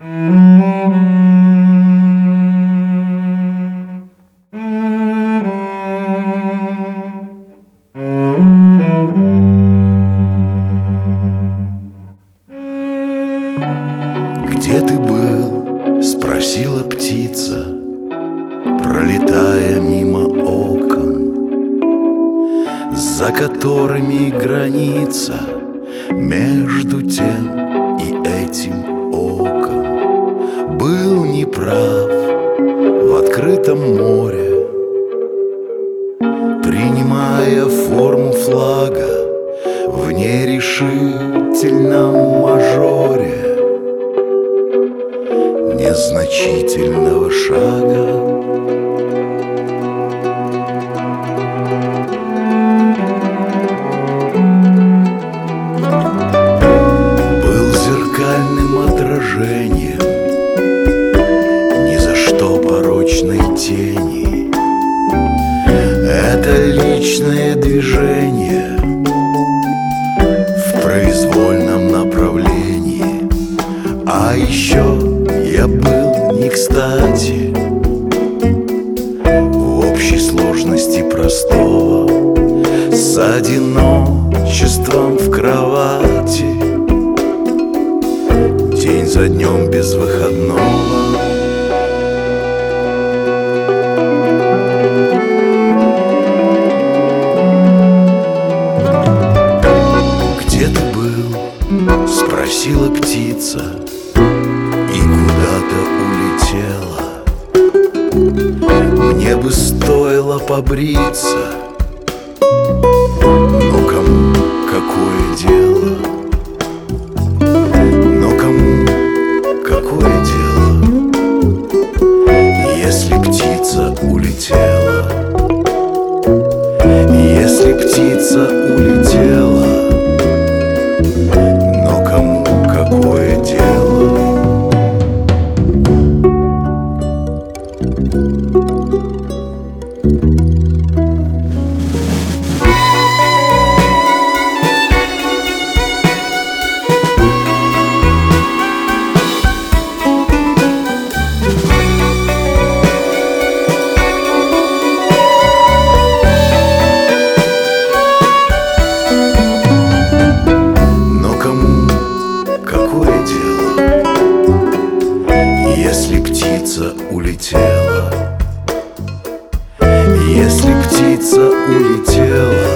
Где ты был? — спросила птица, пролетая мимо окон, за которыми граница между тем и этим оком. Был неправ в открытом море, принимая форму флага в нерешительном мажоре незначительного шага. Был зеркальным отражением ни за что порочной тени. Это личное движение в произвольном направлении. А еще я был не кстати в общей сложности простого, с одиночеством в кровати, день за днем без выходного. Где ты был? — спросила птица, и куда-то улетела. Мне бы стоило побриться, но кому какое дело? Но кому какое дело, если птица улетела? Если птица улетела, но кому какое дело? Если птица улетела, если птица улетела,